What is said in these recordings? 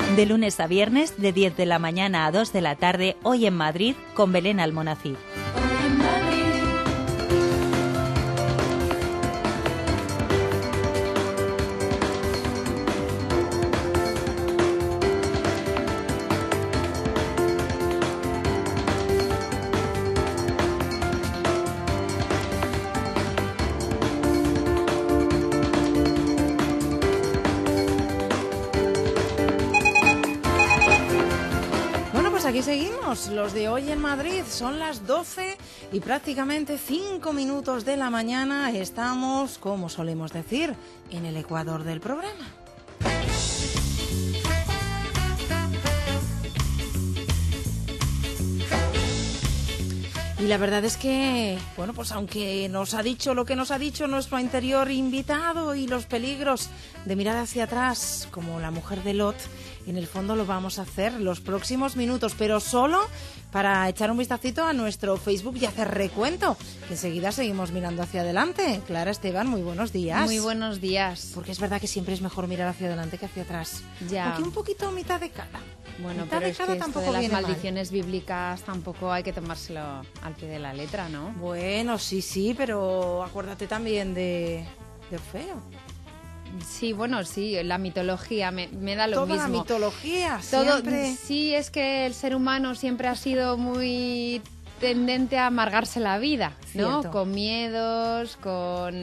De lunes a viernes, de 10 de la mañana a 2 de la tarde, hoy en Madrid, con Belén Almonacid. Aquí seguimos, los de hoy en Madrid, son las 12 y prácticamente 5 minutos de la mañana. Estamos, como solemos decir, en el ecuador del programa. Y la verdad es que, bueno, pues aunque nos ha dicho lo que nos ha dicho nuestro anterior invitado y los peligros de mirar hacia atrás como la mujer de Lot, en el fondo lo vamos a hacer los próximos minutos, pero solo para echar un vistacito a nuestro Facebook y hacer recuento, que enseguida seguimos mirando hacia adelante. Clara Esteban, muy buenos días. Muy buenos días. Porque es verdad que siempre es mejor mirar hacia adelante que hacia atrás. Ya. Aunque un poquito mitad de cada. Bueno, mitad pero de es cada que tampoco esto de las viene maldiciones bíblicas tampoco hay que tomárselo al pie de la letra, ¿no? Bueno, sí, pero acuérdate también de Orfeo. Sí, bueno, sí, la mitología me da lo mismo. Toda la mitología, Todo, siempre. Sí, es que el ser humano siempre ha sido muy tendente a amargarse la vida, ¿no? Cierto. Con miedos, con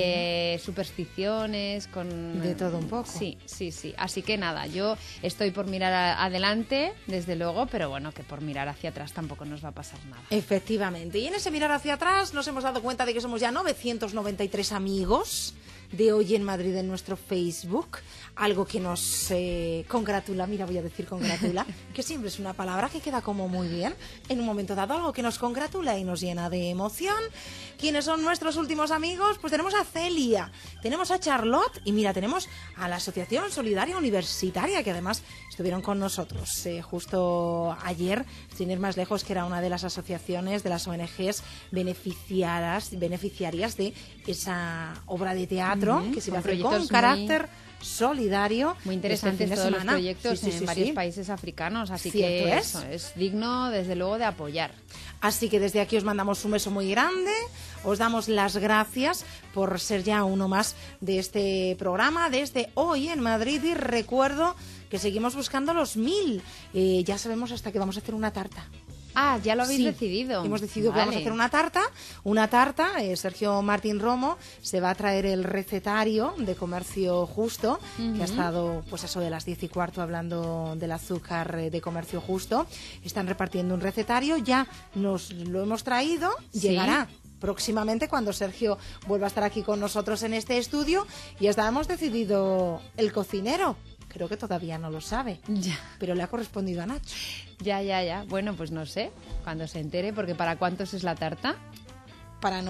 supersticiones, con... De todo un poco. Sí. Así que nada, yo estoy por mirar adelante, desde luego, pero bueno, que por mirar hacia atrás tampoco nos va a pasar nada. Efectivamente. Y en ese mirar hacia atrás nos hemos dado cuenta de que somos ya 993 amigos de hoy en Madrid en nuestro Facebook, algo que nos congratula, voy a decir congratula, que siempre es una palabra que queda como muy bien en un momento dado, algo que nos congratula y nos llena de emoción. ¿Quiénes son nuestros últimos amigos? Pues tenemos a Celia, tenemos a Charlotte y mira, tenemos a la Asociación Solidaria Universitaria, que además estuvieron con nosotros justo ayer, sin ir más lejos, que era una de las asociaciones de las ONGs beneficiarias de esa obra de teatro que se va a hacer con carácter solidario. Muy interesantes todos los proyectos en varios países africanos, así que eso es digno desde luego de apoyar. Así que desde aquí os mandamos un beso muy grande, os damos las gracias por ser ya uno más de este programa desde hoy en Madrid y recuerdo que seguimos buscando los 1000, ya sabemos hasta que vamos a hacer una tarta. Ah, ya lo habéis decidido. Hemos decidido que vamos a hacer una tarta. Sergio Martín Romo se va a traer el recetario de Comercio Justo, que ha estado pues eso de las 10:15 hablando del azúcar de Comercio Justo. Están repartiendo un recetario, ya nos lo hemos traído, llegará próximamente cuando Sergio vuelva a estar aquí con nosotros en este estudio y hasta hemos decidido el cocinero. Creo que todavía no lo sabe, pero le ha correspondido a Nacho. Ya. Bueno, pues no sé, cuando se entere, porque ¿para cuántos es la tarta? Para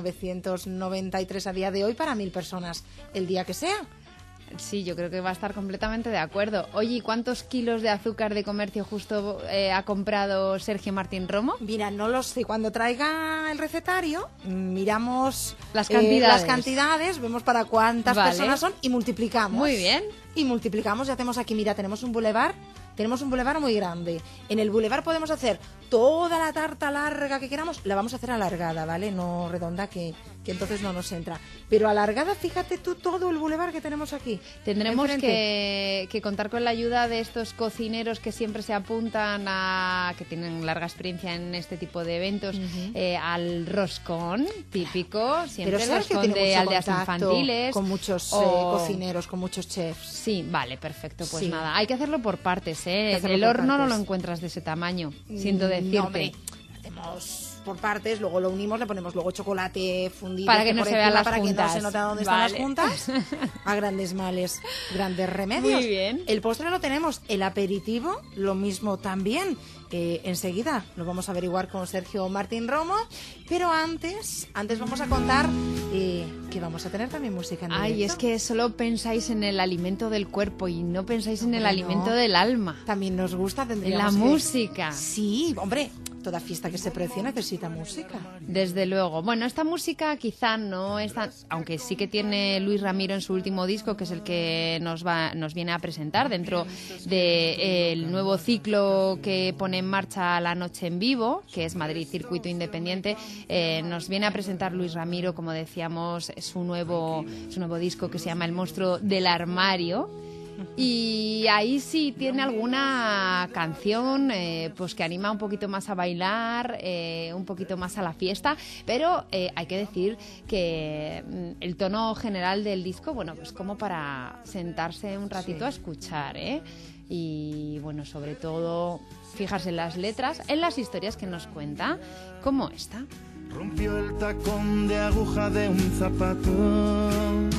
993 a día de hoy, para 1000 personas el día que sea. Sí, yo creo que va a estar completamente de acuerdo. Oye, ¿y cuántos kilos de azúcar de Comercio Justo ha comprado Sergio Martín Romo? Mira, no lo sé. Cuando traiga el recetario, miramos las cantidades, vemos para cuántas personas son y multiplicamos. Muy bien. Y multiplicamos y hacemos aquí, mira, tenemos un bulevar muy grande. En el bulevar podemos hacer toda la tarta larga que queramos, la vamos a hacer alargada, ¿vale? No redonda, que entonces no nos entra. Pero alargada, fíjate tú todo el bulevar que tenemos aquí. Tendremos que contar con la ayuda de estos cocineros que siempre se apuntan que tienen larga experiencia en este tipo de eventos, al roscón típico, siempre el roscón de aldeas infantiles. Con muchos cocineros, con muchos chefs. Sí, vale, perfecto. Pues nada, hay que hacerlo por partes, el horno no lo encuentras de ese tamaño, siento decirte. No, hombre, hacemos por partes, luego lo unimos, le ponemos luego chocolate fundido para que no se vean las para juntas. que no se note dónde están las juntas. A grandes males, grandes remedios. Muy bien. El postre lo tenemos, el aperitivo lo mismo también. Enseguida lo vamos a averiguar con Sergio Martín Romo, pero antes vamos a contar que vamos a tener también música en directo. Ay, es que solo pensáis en el alimento del cuerpo y no pensáis en el alimento del alma. También nos gusta, en la música. Sí, hombre, toda fiesta que se precie necesita música. Desde luego. Bueno, esta música quizá no es tan... Aunque sí que tiene Luis Ramiro en su último disco, que es el que nos viene a presentar dentro del nuevo ciclo que pone en marcha La Noche en Vivo, que es Madrid Circuito Independiente. Nos viene a presentar Luis Ramiro, como decíamos, su nuevo disco que se llama El Monstruo del Armario. Y ahí sí tiene alguna canción pues que anima un poquito más a bailar, un poquito más a la fiesta, pero hay que decir que el tono general del disco, bueno, pues como para sentarse un ratito a escuchar, y bueno, sobre todo fijarse en las letras, en las historias que nos cuenta, como esta. Rompió el tacón de aguja de un zapato.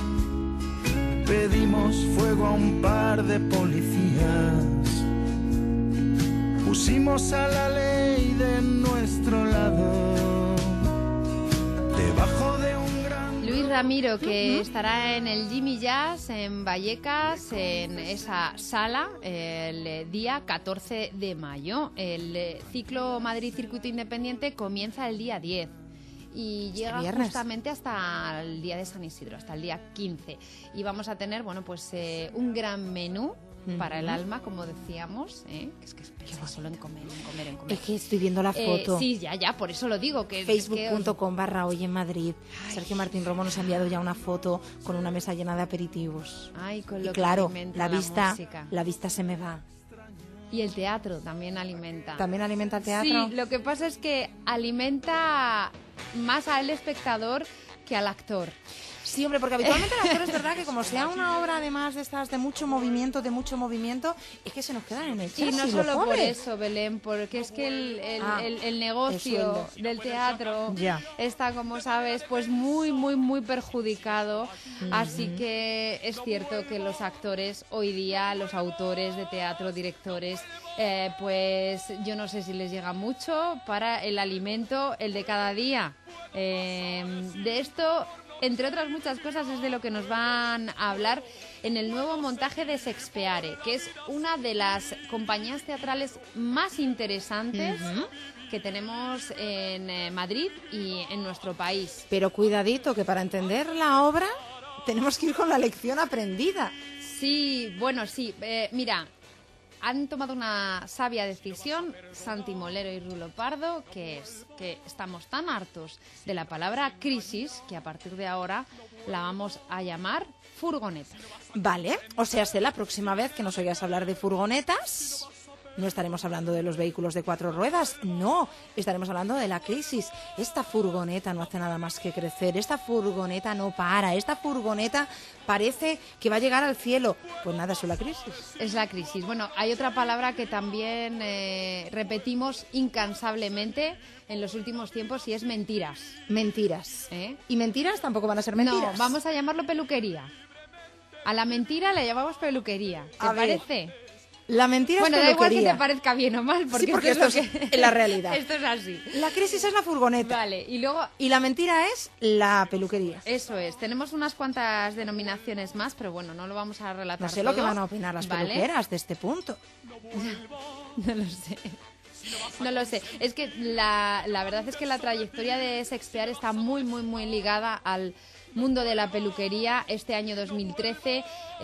Pedimos fuego a un par de policías. Pusimos a la ley de nuestro lado. Debajo de un gran... Luis Ramiro, que estará en el Jimmy Jazz en Vallecas, en esa sala, el día 14 de mayo. El ciclo Madrid Circuito Independiente comienza el día 10. Y llega justamente hasta el día de San Isidro, hasta el día 15. Y vamos a tener, bueno, pues un gran menú para el alma, como decíamos, que es que piensa solo en comer. Es que estoy viendo la foto. Sí, ya, por eso lo digo. Que Facebook.com/Hoy en Madrid. Sergio Martín Romo nos ha enviado ya una foto con una mesa llena de aperitivos. Ay, con lo y claro, que alimenta la vista se me va. Y el teatro también alimenta. ¿También alimenta el teatro? Sí, lo que pasa es que alimenta más al espectador que al actor. Sí, hombre, porque habitualmente el actor es verdad que como sea una obra además de estas de mucho movimiento, es que se nos quedan en el Y no solo por eso, Belén, porque es que el negocio del teatro está, como sabes, pues muy, muy, muy perjudicado. Así que es cierto que los actores hoy día, los autores de teatro, directores, pues yo no sé si les llega mucho para el alimento, el de cada día. De esto, entre otras muchas cosas, es de lo que nos van a hablar en el nuevo montaje de Sexpeare, que es una de las compañías teatrales más interesantes que tenemos en Madrid y en nuestro país. Pero cuidadito, que para entender la obra tenemos que ir con la lección aprendida. Sí, bueno, sí. Mira, han tomado una sabia decisión, Santi Molero y Rulo Pardo, que es que estamos tan hartos de la palabra crisis que a partir de ahora la vamos a llamar furgoneta. Vale, o sea, la próxima vez que nos oigas hablar de furgonetas, no estaremos hablando de los vehículos de 4 ruedas, no, estaremos hablando de la crisis. Esta furgoneta no hace nada más que crecer, esta furgoneta no para, esta furgoneta parece que va a llegar al cielo. Pues nada, es la crisis. Es la crisis. Bueno, hay otra palabra que también repetimos incansablemente en los últimos tiempos y es mentiras. Mentiras. Y mentiras tampoco van a ser mentiras. No, vamos a llamarlo peluquería. A la mentira le llamamos peluquería. ¿Te parece? La mentira es peluquería. Bueno, da igual que te parezca bien o mal, porque, sí, porque esto es la realidad. Esto es así. La crisis es la furgoneta. Vale, y luego... Y la mentira es la peluquería. Eso es. Tenemos unas cuantas denominaciones más, pero bueno, no lo vamos a relatar. No sé lo que van a opinar las peluqueras de este punto. No lo sé. No lo sé. Es que la verdad es que la trayectoria de Sexpeare está muy, muy, muy ligada al mundo de la peluquería. Este año 2013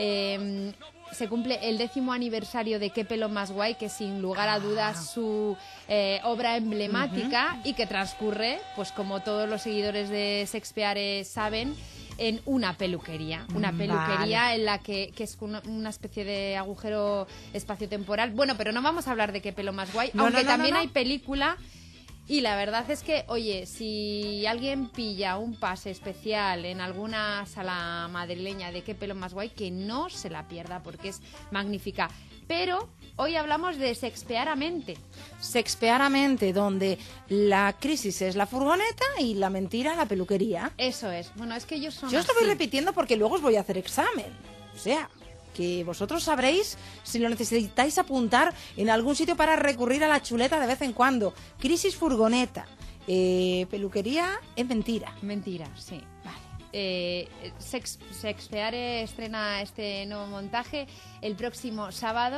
se cumple el 10º aniversario de Qué pelo más guay, que sin lugar a dudas su obra emblemática y que transcurre, pues como todos los seguidores de Sexpeare saben, en una peluquería. Una peluquería en la que es una especie de agujero espaciotemporal. Bueno, pero no vamos a hablar de Qué pelo más guay, aunque también hay película. Y la verdad es que, oye, si alguien pilla un pase especial en alguna sala madrileña de Qué pelo más guay, que no se la pierda porque es magnífica. Pero hoy hablamos de Sexpearamente. Sexpearamente, donde la crisis es la furgoneta y la mentira la peluquería. Eso es. Bueno, es que ellos son Yo os lo voy repitiendo porque luego os voy a hacer examen. O sea, que vosotros sabréis si lo necesitáis apuntar en algún sitio para recurrir a la chuleta de vez en cuando. Crisis furgoneta, peluquería es mentira. Mentira, sí. Vale. Sexpeare estrena este nuevo montaje el próximo sábado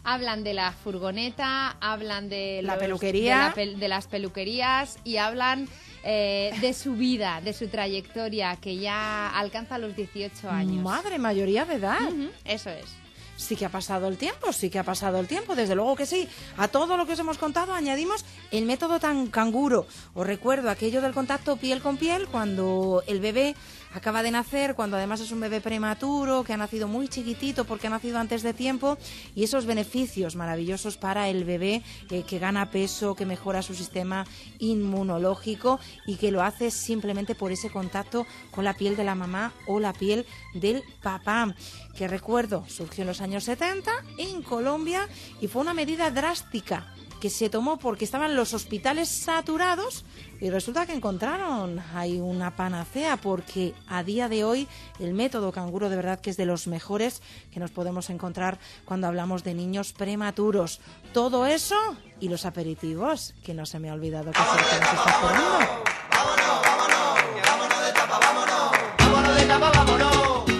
Hablan de la furgoneta, hablan de la peluquería, de las peluquerías y hablan de su vida, de su trayectoria, que ya alcanza los 18 años. Madre, mayoría de edad. Eso es. Sí que ha pasado el tiempo, sí que ha pasado el tiempo, desde luego que sí. A todo lo que os hemos contado añadimos el método tan canguro. Os recuerdo aquello del contacto piel con piel cuando el bebé acaba de nacer, cuando además es un bebé prematuro, que ha nacido muy chiquitito porque ha nacido antes de tiempo, y esos beneficios maravillosos para el bebé que gana peso, que mejora su sistema inmunológico y que lo hace simplemente por ese contacto con la piel de la mamá o la piel del papá, que recuerdo surgió en los años 70 en Colombia y fue una medida drástica que se tomó porque estaban los hospitales saturados y resulta que encontraron ahí una panacea, porque a día de hoy el método canguro de verdad que es de los mejores que nos podemos encontrar cuando hablamos de niños prematuros. Todo eso y los aperitivos, que no se me ha olvidado que es lo que nos está esperando. ¡Vámonos, vámonos! ¡Que vámonos de tapa, vámonos! ¡Vámonos de tapa, vámonos!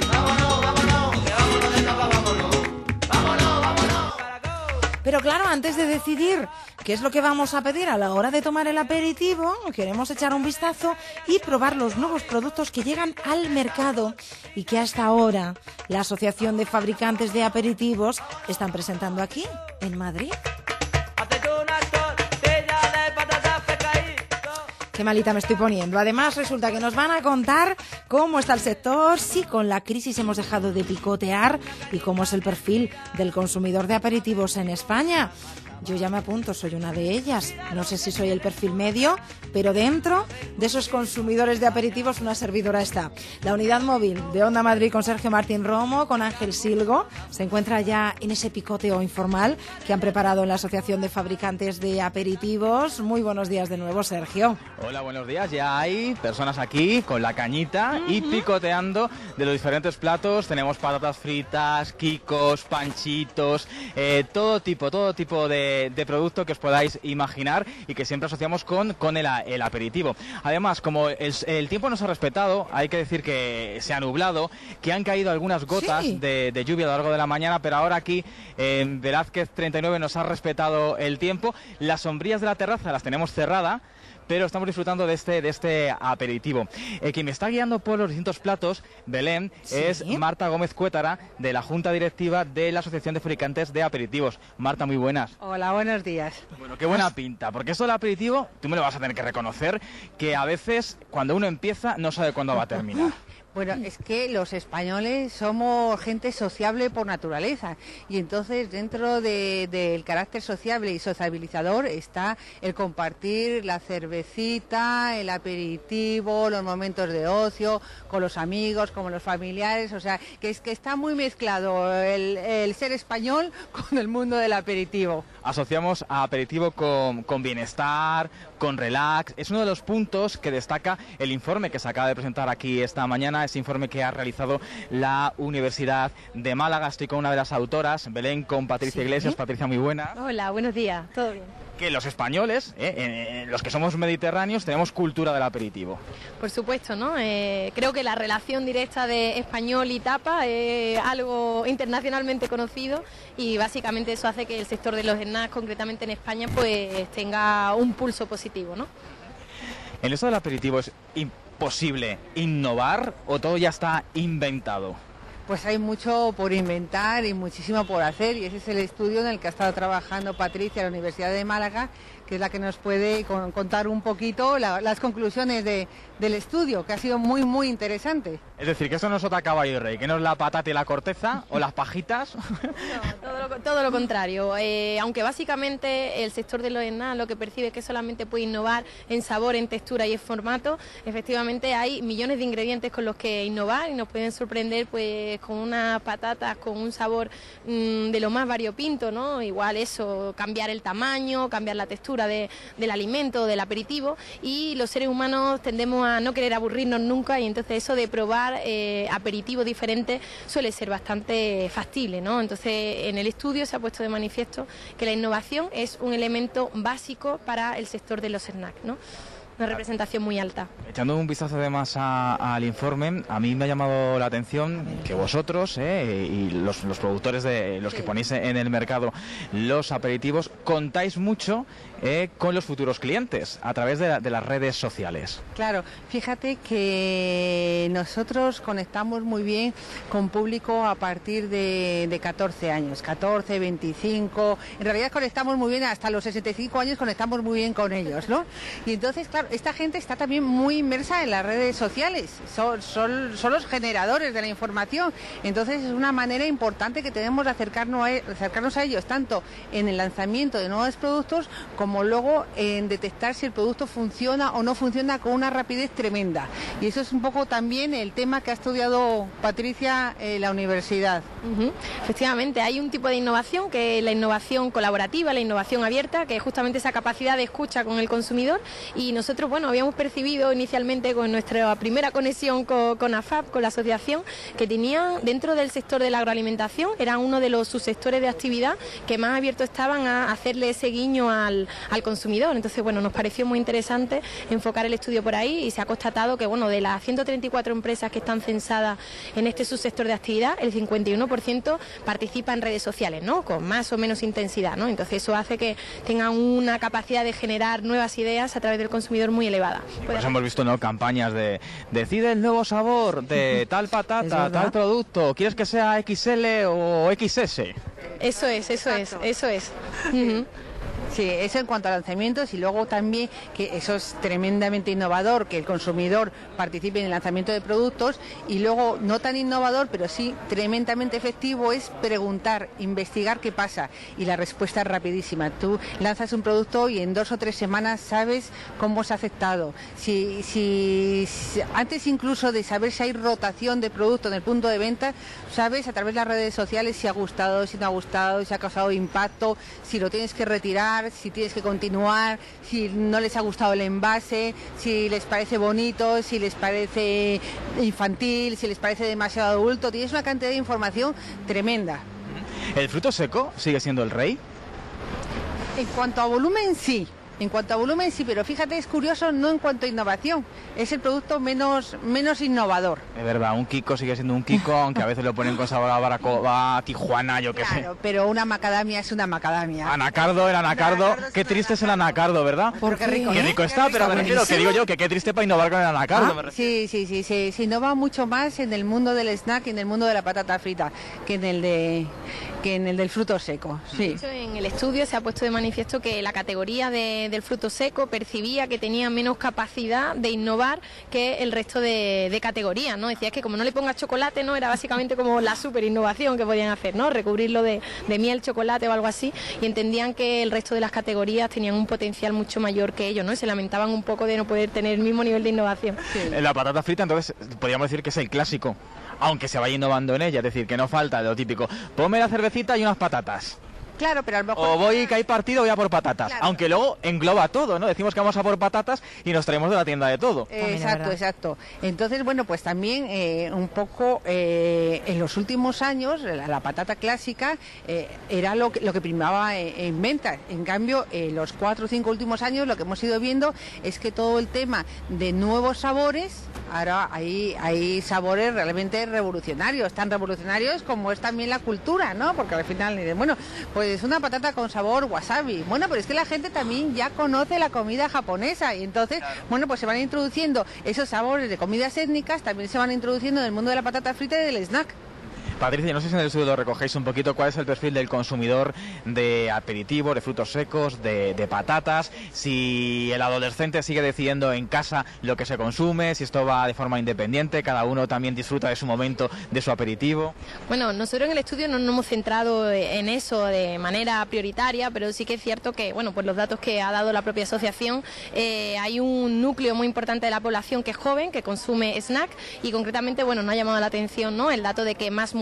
Pero claro, antes de decidir qué es lo que vamos a pedir a la hora de tomar el aperitivo, queremos echar un vistazo y probar los nuevos productos que llegan al mercado y que hasta ahora la Asociación de Fabricantes de Aperitivos están presentando aquí, en Madrid. Qué malita me estoy poniendo. Además, resulta que nos van a contar cómo está el sector, si con la crisis hemos dejado de picotear y cómo es el perfil del consumidor de aperitivos en España. Yo ya me apunto, soy una de ellas. No sé si soy el perfil medio, pero dentro de esos consumidores de aperitivos una servidora está. La unidad móvil de Onda Madrid con Sergio Martín Romo, con Ángel Silgo, se encuentra ya en ese picoteo informal que han preparado en la Asociación de Fabricantes de Aperitivos. Muy buenos días de nuevo, Sergio. Hola, buenos días. Ya hay personas aquí con la cañita y picoteando de los diferentes platos. Tenemos patatas fritas, quicos, panchitos, todo tipo de producto que os podáis imaginar y que siempre asociamos con el aperitivo. Además, como el tiempo nos ha respetado, hay que decir que se ha nublado, que han caído algunas gotas de lluvia a lo largo de la mañana, pero ahora aquí en Velázquez 39 nos ha respetado el tiempo. Las sombrillas de la terraza las tenemos cerradas, pero estamos disfrutando de este aperitivo. Quien me está guiando por los distintos platos, Belén, es Marta Gómez Cuétara, de la Junta Directiva de la Asociación de Fabricantes de Aperitivos. Marta, muy buenas. Hola, buenos días. Bueno, qué buena pinta, porque esto del aperitivo, tú me lo vas a tener que reconocer, que a veces cuando uno empieza no sabe cuándo va a terminar. Bueno, es que los españoles somos gente sociable por naturaleza y entonces dentro del carácter sociable y sociabilizador está el compartir la cervecita, el aperitivo, los momentos de ocio con los amigos, con los familiares, o sea, que está muy mezclado el ser español con el mundo del aperitivo. Asociamos a aperitivo con bienestar, con relax. Es uno de los puntos que destaca el informe que se acaba de presentar aquí esta mañana, ese informe que ha realizado la Universidad de Málaga. Estoy con una de las autoras, Belén, con Patricia Iglesias. Patricia, muy buena. Hola, buenos días, ¿todo bien? Que los españoles, los que somos mediterráneos, tenemos cultura del aperitivo. Por supuesto, ¿no? Creo que la relación directa de español y tapa es algo internacionalmente conocido y básicamente eso hace que el sector de los snacks, concretamente en España, pues tenga un pulso positivo, ¿no? ¿En eso del aperitivo es imposible innovar o todo ya está inventado? Pues hay mucho por inventar y muchísimo por hacer, y ese es el estudio en el que ha estado trabajando Patricia en la Universidad de Málaga, que es la que nos puede contar un poquito las conclusiones del estudio, que ha sido muy, muy interesante. Es decir, que eso no es otra caballo y rey, que no es la patata y la corteza o las pajitas. No, todo lo contrario. Aunque básicamente el sector de los snacks lo que percibe es que solamente puede innovar en sabor, en textura y en formato, efectivamente hay millones de ingredientes con los que innovar y nos pueden sorprender pues con unas patatas con un sabor de lo más variopinto, ¿no? Igual eso, cambiar el tamaño, cambiar la textura del alimento, del aperitivo, y los seres humanos tendemos a no querer aburrirnos nunca, y entonces eso de probar aperitivos diferentes suele ser bastante factible, ¿no? Entonces en el estudio se ha puesto de manifiesto que la innovación es un elemento básico para el sector de los snacks, ¿no? una representación muy alta. Echando un vistazo además al informe, a mí me ha llamado la atención que vosotros y los productores de los que ponéis en el mercado los aperitivos contáis mucho con los futuros clientes a través de las redes sociales. Claro, fíjate que nosotros conectamos muy bien con público a partir de 14 años, 14, 25, en realidad conectamos muy bien hasta los 65 años, conectamos muy bien con ellos, ¿no? Y entonces, claro, esta gente está también muy inmersa en las redes sociales, son los generadores de la información, entonces es una manera importante que tenemos de acercarnos a ellos, tanto en el lanzamiento de nuevos productos como luego en detectar si el producto funciona o no funciona con una rapidez tremenda. Y eso es un poco también el tema que ha estudiado Patricia en la universidad. Efectivamente, hay un tipo de innovación que es la innovación colaborativa, la innovación abierta, que es justamente esa capacidad de escucha con el consumidor, y nosotros, bueno, habíamos percibido inicialmente con nuestra primera conexión con AFAP, con la asociación, que tenía dentro del sector de la agroalimentación, era uno de los subsectores de actividad que más abiertos estaban a hacerle ese guiño al consumidor. Entonces, bueno, nos pareció muy interesante enfocar el estudio por ahí, y se ha constatado que, bueno, de las 134 empresas que están censadas en este subsector de actividad, el 51% participa en redes sociales, ¿no? Con más o menos intensidad, ¿no? Entonces eso hace que tengan una capacidad de generar nuevas ideas a través del consumidor muy elevada. Pues hemos visto, ¿no?, campañas de decide el nuevo sabor de tal patata, tal producto, ¿quieres que sea XL o XS? Eso es. Sí, eso en cuanto a lanzamientos, y luego también que eso es tremendamente innovador, que el consumidor participe en el lanzamiento de productos, y luego no tan innovador, pero sí tremendamente efectivo, es preguntar, investigar qué pasa, y la respuesta es rapidísima. Tú lanzas un producto y en 2 o 3 semanas sabes cómo se ha aceptado. Si antes incluso de saber si hay rotación de producto en el punto de venta, sabes a través de las redes sociales si ha gustado, si no ha gustado, si ha causado impacto, si lo tienes que retirar, si tienes que continuar, si no les ha gustado el envase, si les parece bonito, si les parece infantil, si les parece demasiado adulto. Tienes una cantidad de información tremenda. ¿El fruto seco sigue siendo el rey? En cuanto a volumen, sí. En cuanto a volumen, sí, pero fíjate, es curioso, no en cuanto a innovación. Es el producto menos innovador. Es verdad, un Kiko sigue siendo un Kiko, aunque a veces lo ponen con sabor a Baracoa, Tijuana, yo qué sé. Claro, pero una macadamia es una macadamia. Anacardo, el anacardo. Qué triste es el anacardo, ¿verdad? Porque rico. Qué rico está, pero me refiero, que digo yo, que qué triste para innovar con el anacardo. Sí, se innova mucho más en el mundo del snack y en el mundo de la patata frita que en el del fruto seco. Sí. De hecho, en el estudio se ha puesto de manifiesto que la categoría del fruto seco percibía que tenía menos capacidad de innovar que el resto de categorías, ¿no? Decías que como no le pongas chocolate, ¿no? Era básicamente como la super innovación que podían hacer, ¿no? Recubrirlo de miel, chocolate o algo así, y entendían que el resto de las categorías tenían un potencial mucho mayor que ellos, ¿no? Y se lamentaban un poco de no poder tener el mismo nivel de innovación. Sí. La patata frita, entonces, podríamos decir que es el clásico, aunque se vaya innovando en ella, es decir, que no falta lo típico, ponme la cervecita y unas patatas. Claro, pero a lo mejor... O voy que hay partido, voy a por patatas. Claro. Aunque luego engloba todo, ¿no? Decimos que vamos a por patatas y nos traemos de la tienda de todo. Exacto. Entonces, bueno, pues también un poco en los últimos años la patata clásica era lo que primaba en ventas. En cambio, los 4 o 5 últimos años lo que hemos ido viendo es que todo el tema de nuevos sabores, ahora hay sabores realmente revolucionarios, tan revolucionarios como es también la cultura, ¿no? Porque al final, bueno, pues es una patata con sabor wasabi. Bueno, pero es que la gente también ya conoce la comida japonesa y entonces, claro, bueno, pues se van introduciendo esos sabores de comidas étnicas, también se van introduciendo en el mundo de la patata frita y del snack. Patricia, no sé si en el estudio lo recogéis un poquito, cuál es el perfil del consumidor de aperitivo, de frutos secos, de patatas, si el adolescente sigue decidiendo en casa lo que se consume, si esto va de forma independiente, cada uno también disfruta de su momento, de su aperitivo. Bueno, nosotros en el estudio no nos hemos centrado en eso de manera prioritaria, pero sí que es cierto que, bueno, pues los datos que ha dado la propia asociación, hay un núcleo muy importante de la población que es joven, que consume snack, y concretamente, bueno, nos ha llamado la atención, ¿no?, el dato de que más mujeres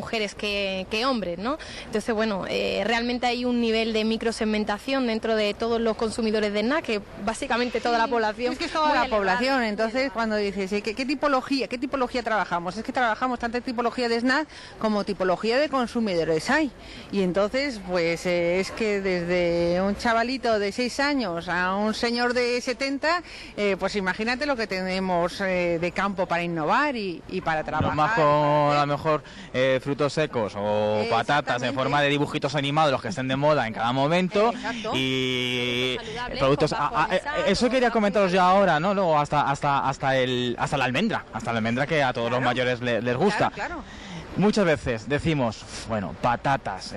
mujeres que hombres, ¿no? Entonces, bueno, realmente hay un nivel de microsegmentación dentro de todos los consumidores de snack, que básicamente toda la población. Es que es toda la población, entonces cuando dices, ¿qué tipología trabajamos? Es que trabajamos tanto tipología de snack como tipología de consumidores hay. Y entonces, pues es que desde un chavalito de 6 años a un señor de 70, pues imagínate lo que tenemos de campo para innovar y para trabajar. Los más con a lo mejor frutos secos o patatas en forma de dibujitos animados, los que estén de moda en cada momento. Exacto. Y productos. Eso quería comentaros ya ahora, ¿no? Luego hasta la almendra que a todos los mayores les gusta. Claro. Muchas veces decimos, bueno, patatas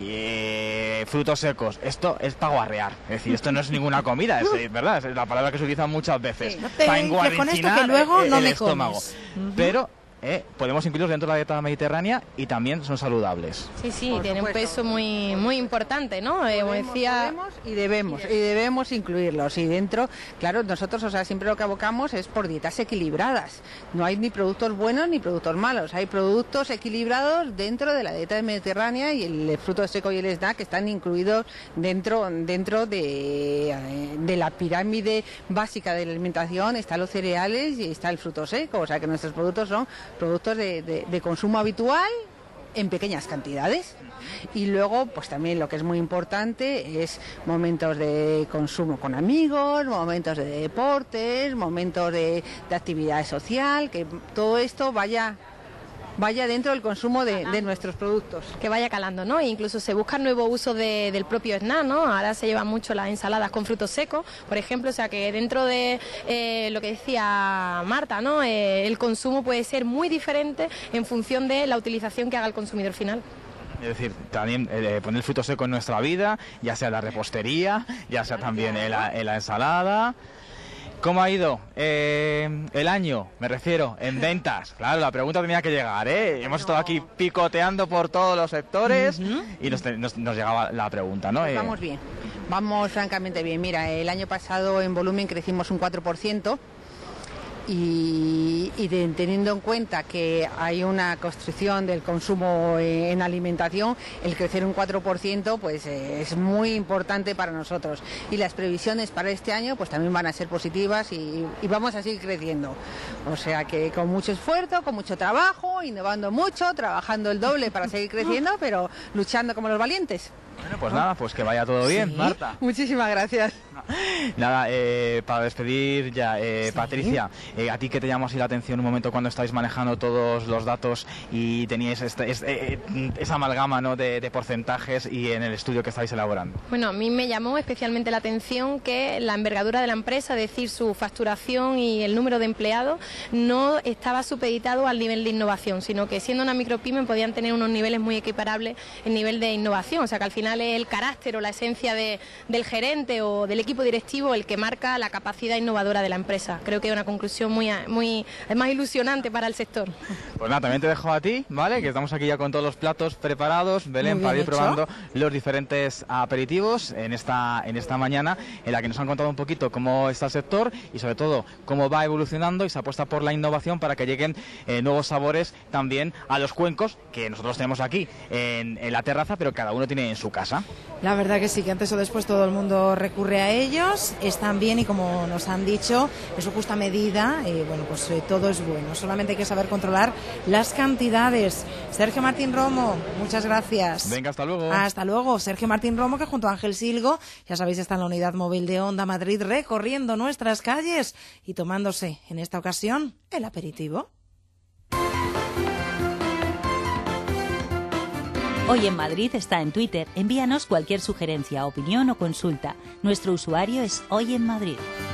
y frutos secos, esto es para guarrear, es decir, esto no es ninguna comida, es verdad, es la palabra que se utiliza muchas veces, Sí, no te para hinches con esto que luego no el me estómago. comes. Pero podemos incluirlos dentro de la dieta mediterránea y también son saludables. Sí, Por tiene un supuesto. peso muy importante, ¿no? Como decía... Debemos incluirlos. Y dentro, claro, nosotros, o sea, siempre lo que abocamos es por dietas equilibradas. No hay ni productos buenos ni productos malos. Hay productos equilibrados dentro de la dieta mediterránea y el fruto seco y el snack están incluidos dentro de la pirámide básica de la alimentación. Están los cereales y está el fruto seco. O sea, que nuestros productos son productos de consumo habitual en pequeñas cantidades. Y luego, pues también lo que es muy importante es momentos de consumo con amigos, momentos de deportes, momentos de actividad social, que todo esto vaya dentro del consumo de nuestros productos. Que vaya calando, ¿no? E incluso se busca nuevo uso del propio snack, ¿no? Ahora se llevan mucho las ensaladas con frutos secos, por ejemplo, o sea que dentro de lo que decía Marta, ¿no? El consumo puede ser muy diferente en función de la utilización que haga el consumidor final. Es decir, también poner el fruto seco en nuestra vida, ya sea en la repostería, ya sea también en la ensalada. ¿Cómo ha ido el año? Me refiero, en ventas. Claro, la pregunta tenía que llegar, ¿eh? Hemos estado aquí picoteando por todos los sectores y nos llegaba la pregunta, ¿no? Vamos bien, vamos francamente bien. Mira, el año pasado en volumen crecimos un 4%. Y teniendo en cuenta que hay una construcción del consumo en alimentación, el crecer un 4% pues es muy importante para nosotros. Y las previsiones para este año pues también van a ser positivas y vamos a seguir creciendo. O sea que con mucho esfuerzo, con mucho trabajo, innovando mucho, trabajando el doble para seguir creciendo, pero luchando como los valientes. Bueno, pues nada, pues que vaya todo bien, Sí. Marta. Muchísimas gracias. Nada, para despedir ya, Patricia, a ti que te llamó así la atención un momento cuando estáis manejando todos los datos y teníais esa amalgama, ¿no? de porcentajes y en el estudio que estáis elaborando. Bueno, a mí me llamó especialmente la atención que la envergadura de la empresa, es decir, su facturación y el número de empleados, no estaba supeditado al nivel de innovación, sino que siendo una micropyme podían tener unos niveles muy equiparables en nivel de innovación. O sea que al final es el carácter o la esencia del gerente o del equipo directivo el que marca la capacidad innovadora de la empresa. Creo que es una conclusión muy además ilusionante para el sector. Pues nada, también te dejo a ti, ¿vale? Que estamos aquí ya con todos los platos preparados, Belén, Muy para bien ir hecho. probando los diferentes aperitivos en esta mañana, en la que nos han contado un poquito cómo está el sector y sobre todo cómo va evolucionando y se apuesta por la innovación para que lleguen nuevos sabores también a los cuencos que nosotros tenemos aquí en la terraza, pero cada uno tiene en su casa. La verdad que sí, que antes o después todo el mundo recurre a ellos, están bien y como nos han dicho, en su justa medida, bueno, pues todo es bueno, solamente hay que saber controlar las cantidades. Sergio Martín Romo, muchas gracias. Venga, hasta luego. Hasta luego. Sergio Martín Romo, que junto a Ángel Silgo, ya sabéis, está en la unidad móvil de Onda Madrid recorriendo nuestras calles y tomándose, en esta ocasión, el aperitivo. Hoy en Madrid está en Twitter. Envíanos cualquier sugerencia, opinión o consulta. Nuestro usuario es Hoy en Madrid.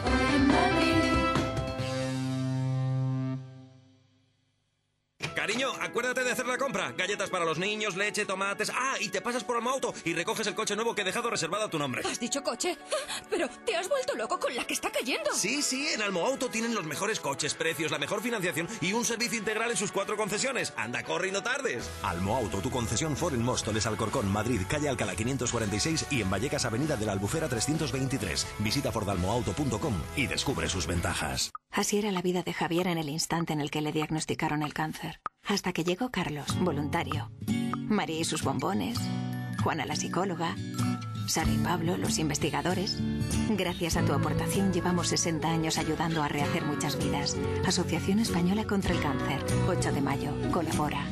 Cariño, acuérdate de hacer la compra. Galletas para los niños, leche, tomates... Ah, y te pasas por Almoauto y recoges el coche nuevo que he dejado reservado a tu nombre. ¿Has dicho coche? Pero te has vuelto loco con la que está cayendo. Sí, en Almoauto tienen los mejores coches, precios, la mejor financiación y un servicio integral en sus 4 concesiones. Anda, corre y no tardes. Almoauto, tu concesión Ford en Móstoles, Alcorcón, Madrid, calle Alcalá 546 y en Vallecas, avenida de la Albufera 323. Visita fordalmoauto.com y descubre sus ventajas. Así era la vida de Javier en el instante en el que le diagnosticaron el cáncer. Hasta que llegó Carlos, voluntario. María y sus bombones. Juana la psicóloga. Sara y Pablo, los investigadores. Gracias a tu aportación llevamos 60 años ayudando a rehacer muchas vidas. Asociación Española contra el Cáncer. 8 de mayo. Colabora.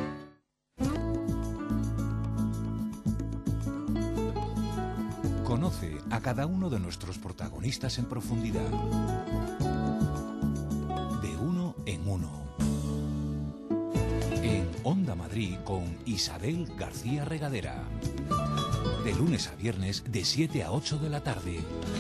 Conoce a cada uno de nuestros protagonistas en profundidad. De uno en uno. En Onda Madrid con Isabel García Regadera. De lunes a viernes de 7 a 8 de la tarde.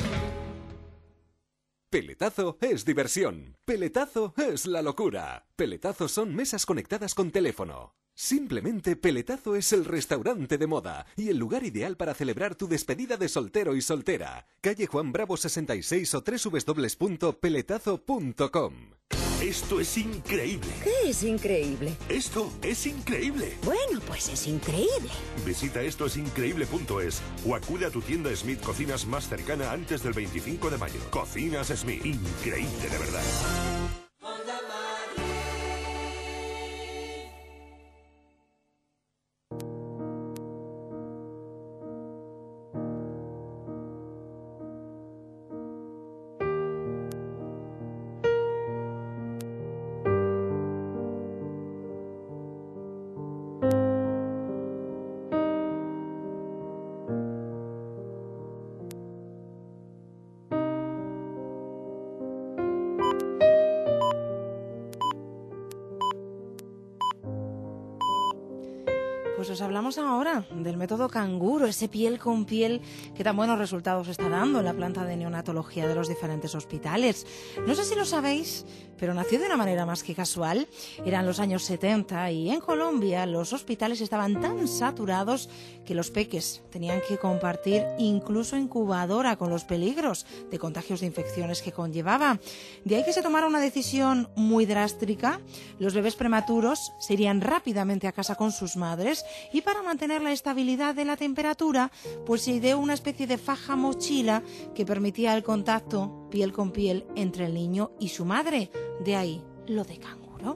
Peletazo es diversión. Peletazo es la locura. Peletazo son mesas conectadas con teléfono. Simplemente Peletazo es el restaurante de moda y el lugar ideal para celebrar tu despedida de soltero y soltera. Calle Juan Bravo 66 o www.peletazo.com. Esto es increíble. ¿Qué es increíble? Esto es increíble. Bueno, pues es increíble. Visita estosincreíble.es o acude a tu tienda Smith Cocinas más cercana antes del 25 de mayo. Cocinas Smith. Increíble de verdad. Pues os hablamos ahora del método canguro, ese piel con piel que tan buenos resultados está dando en la planta de neonatología de los diferentes hospitales. No sé si lo sabéis, pero nació de una manera más que casual. Eran los años 70 y en Colombia los hospitales estaban tan saturados que los peques tenían que compartir incluso incubadora con los peligros de contagios de infecciones que conllevaba. De ahí que se tomara una decisión muy drástica. Los bebés prematuros se irían rápidamente a casa con sus madres y para mantener la estabilidad de la temperatura, pues se ideó una especie de faja mochila que permitía el contacto piel con piel entre el niño y su madre. De ahí lo de canguro.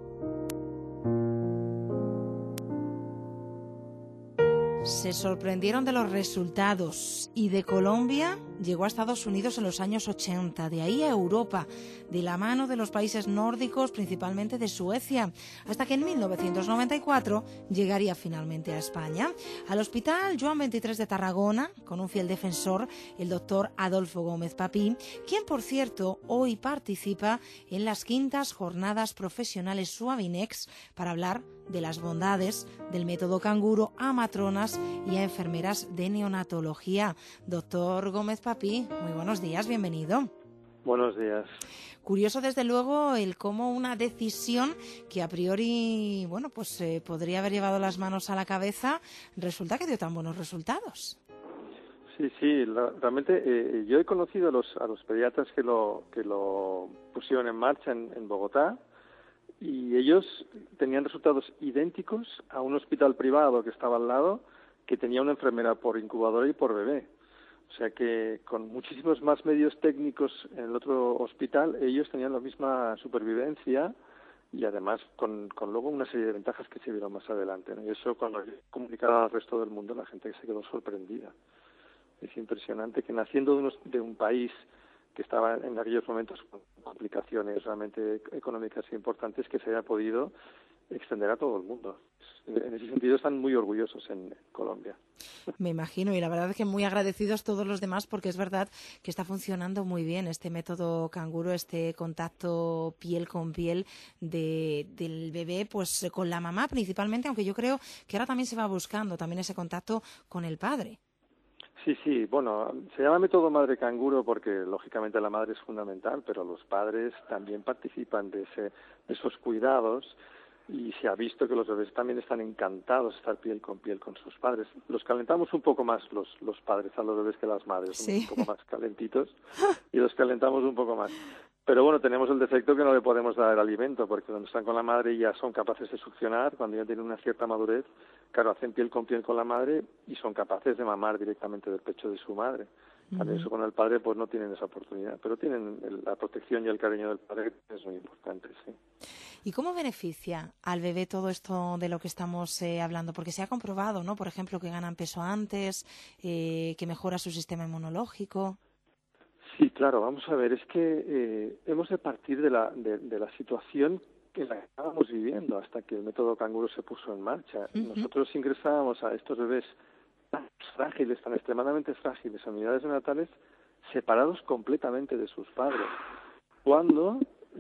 Se sorprendieron de los resultados y de Colombia llegó a Estados Unidos en los años 80, de ahí a Europa, de la mano de los países nórdicos, principalmente de Suecia, hasta que en 1994 llegaría finalmente a España, al Hospital Joan 23 de Tarragona, con un fiel defensor, el doctor Adolfo Gómez Papí, quien, por cierto, hoy participa en las 5ª Jornadas Profesionales Suavinex para hablar de las bondades del método canguro a matronas y a enfermeras de neonatología. Doctor Gómez Papí, muy buenos días, bienvenido. Buenos días. Curioso, desde luego, el cómo una decisión que a priori, bueno, pues podría haber llevado las manos a la cabeza, resulta que dio tan buenos resultados. Sí, realmente yo he conocido a los pediatras que lo pusieron en marcha en Bogotá, y ellos tenían resultados idénticos a un hospital privado que estaba al lado, que tenía una enfermera por incubadora y por bebé. O sea que con muchísimos más medios técnicos en el otro hospital, ellos tenían la misma supervivencia y además con luego una serie de ventajas que se vieron más adelante, ¿no? Y eso cuando comunicaron al resto del mundo, la gente se quedó sorprendida. Es impresionante que naciendo de un país que estaba en aquellos momentos con complicaciones realmente económicas importantes, que se haya podido extender a todo el mundo. En ese sentido están muy orgullosos en Colombia. Me imagino, y la verdad es que muy agradecidos todos los demás, porque es verdad que está funcionando muy bien este método canguro, este contacto piel con piel del bebé pues con la mamá principalmente, aunque yo creo que ahora también se va buscando también ese contacto con el padre. Sí, bueno, se llama método madre canguro porque lógicamente la madre es fundamental, pero los padres también participan de esos cuidados y se ha visto que los bebés también están encantados de estar piel con sus padres. Los calentamos un poco más los padres a los bebés que las madres, sí. Un poco más calentitos y los calentamos un poco más. Pero bueno, tenemos el defecto que no le podemos dar el alimento, porque cuando están con la madre ya son capaces de succionar, cuando ya tienen una cierta madurez, claro, hacen piel con la madre y son capaces de mamar directamente del pecho de su madre. ¿vale? Eso con el padre pues no tienen esa oportunidad, pero tienen la protección y el cariño del padre, que es muy importante, sí. ¿Y cómo beneficia al bebé todo esto de lo que estamos hablando? Porque se ha comprobado, ¿no? Por ejemplo, que ganan peso antes, que mejora su sistema inmunológico. Sí, claro, vamos a ver, es que hemos de partir de la situación en la que estábamos viviendo hasta que el método canguro se puso en marcha. Nosotros ingresábamos a estos bebés tan frágiles, tan extremadamente frágiles, a unidades neonatales, separados completamente de sus padres, cuando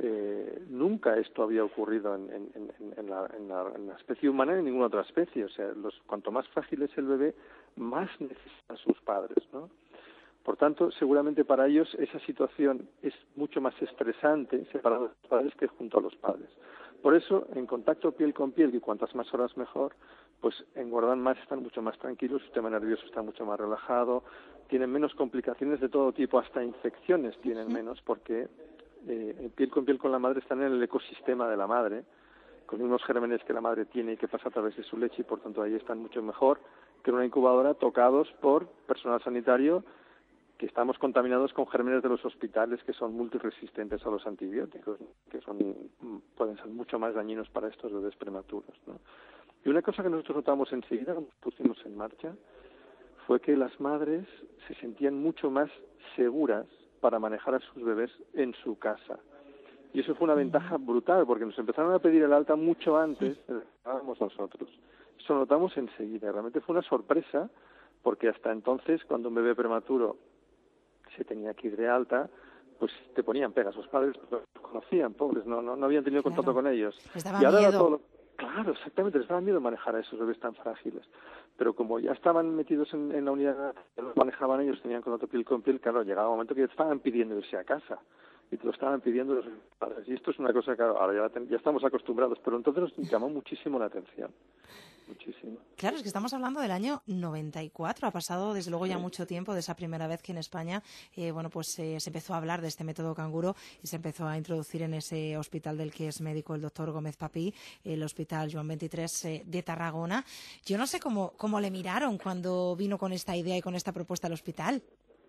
nunca esto había ocurrido en la especie humana ni en ninguna otra especie. O sea, cuanto más frágil es el bebé, más necesita a sus padres, ¿no? Por tanto, seguramente para ellos esa situación es mucho más estresante separado de los padres que junto a los padres. Por eso, en contacto piel con piel, y cuantas más horas mejor, pues engordan más, están mucho más tranquilos, su sistema nervioso está mucho más relajado, tienen menos complicaciones de todo tipo, hasta infecciones tienen menos, porque piel con la madre están en el ecosistema de la madre, con unos gérmenes que la madre tiene y que pasa a través de su leche, y por tanto ahí están mucho mejor que en una incubadora tocados por personal sanitario, que estamos contaminados con gérmenes de los hospitales que son multiresistentes a los antibióticos, que pueden ser mucho más dañinos para estos bebés prematuros, ¿no? Y una cosa que nosotros notamos enseguida, cuando pusimos en marcha, fue que las madres se sentían mucho más seguras para manejar a sus bebés en su casa. Y eso fue una ventaja brutal, porque nos empezaron a pedir el alta mucho antes de lo que estábamos nosotros. Eso lo notamos enseguida. Realmente fue una sorpresa, porque hasta entonces, cuando un bebé prematuro se tenía que ir de alta, pues te ponían pegas. Los padres los conocían, pobres, no habían tenido contacto con ellos. Les daba miedo. Claro, exactamente, les daba miedo manejar a esos bebés tan frágiles. Pero como ya estaban metidos en la unidad, ya los manejaban ellos, tenían contacto piel con piel, claro, llegaba un momento que estaban pidiendo irse a casa. Y te lo estaban pidiendo los padres. Y esto es una cosa que ahora ya estamos acostumbrados, pero entonces nos llamó muchísimo la atención. Muchísimo. Claro, es que estamos hablando del año 94, ha pasado desde luego ya mucho tiempo de esa primera vez que en España se empezó a hablar de este método canguro y se empezó a introducir en ese hospital del que es médico el doctor Gómez Papí, el Hospital Joan 23 de Tarragona. Yo no sé cómo le miraron cuando vino con esta idea y con esta propuesta al hospital.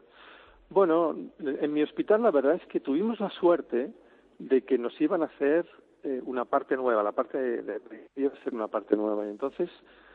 Bueno, en mi hospital la verdad es que tuvimos la suerte de que nos iban a hacer una parte nueva, la parte iba a ser una parte nueva, y entonces,